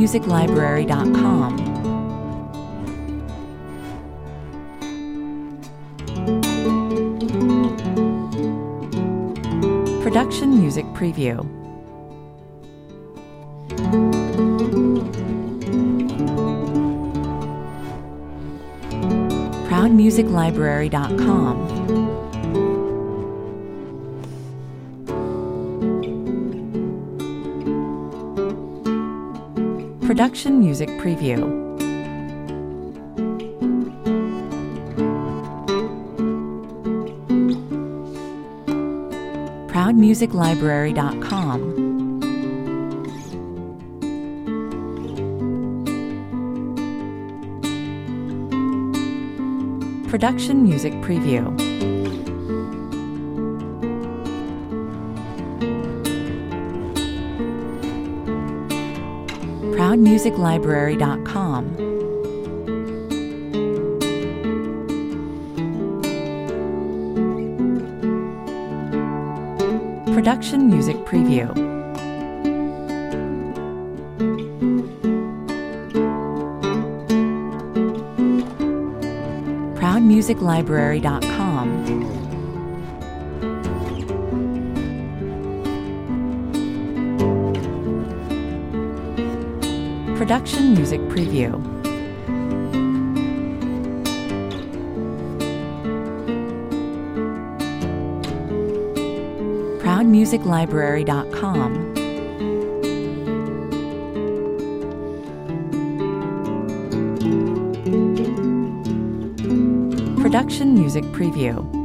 ProudMusicLibrary.com. Production Music Preview. ProudMusicLibrary.com. Production Music Preview. ProudMusicLibrary.com. Production Music Preview. ProudMusicLibrary.com. Production Music Preview. ProudMusicLibrary.com. Production Music Preview. ProudMusicLibrary.com. Production Music Preview.